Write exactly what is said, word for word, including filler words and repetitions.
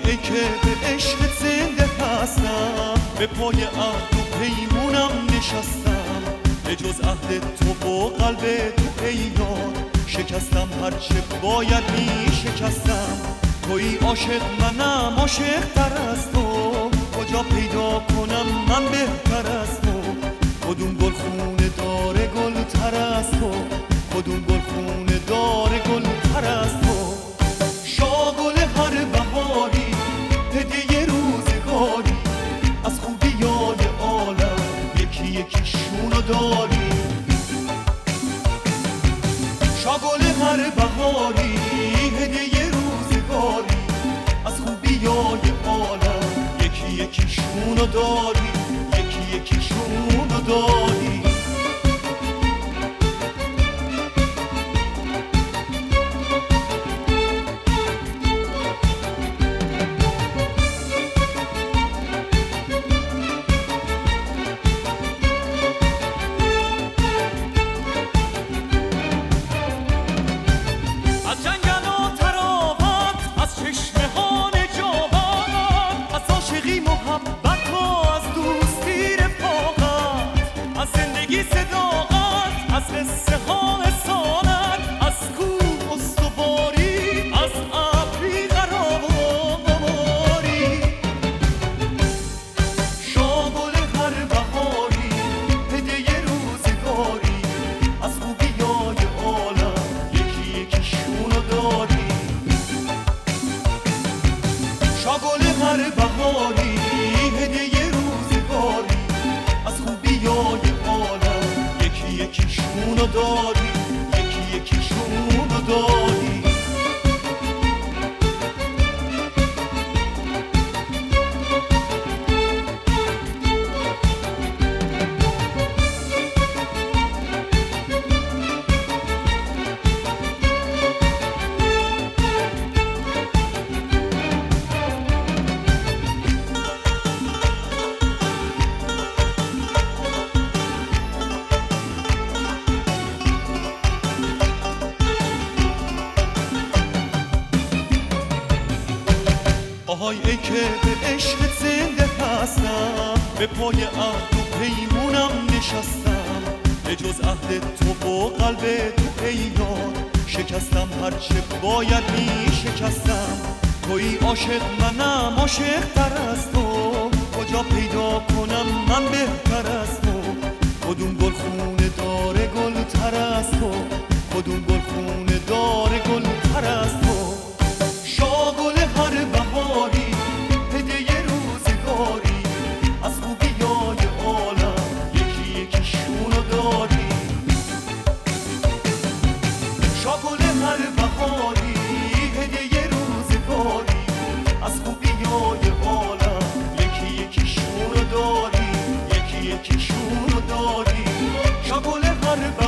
ای که به عشق زنده هستم، به پای عهد و پیمونم نشستم، به جز عهد تو و قلب تو ای یار شکستم هرچه باید می شکستم. توی عاشق منم عاشق تر از تو، کجا پیدا کنم من بهتر از تو؟ کدوم گل خونه داره گل تر از تو؟ کدوم گل خونه داره گل تر از تو؟ شاگل هر بهاری هدیه روزگاری، از خوبیای عالم یکی یکیشونو داری. شاگل هر بهاری هدیه روزگاری، از خوبیای عالم یکی یکیشونو داری، یکی یکیشونو داری. شاگل هر بهاری هدیه روزگاری، از خوبیای عالم یکی یکیشونو داری، یکی یکیشونو داری. آهای ای که به عشق زنده هستم، به پای عهد و پیمونم نشستم، به جز عهد تو و قلب تو ای یار شکستم هرچه باید می شکستم. توی عاشق منم عاشق تر از تو، کجا پیدا کنم من بهتر از تو؟ کدوم گل خونه داره گل تر از تو؟ کدوم گل خونه داره گل تر از تو؟ شاگل هر بهاری هدیه روزگاری، از خوبیای عالم یکی یکیشونو داری. شاگل هر بهاری هدیه روزگاری، از خوبیای عالم یکی یکیشونو داری، یکی یکیشونو داری. شاگل هر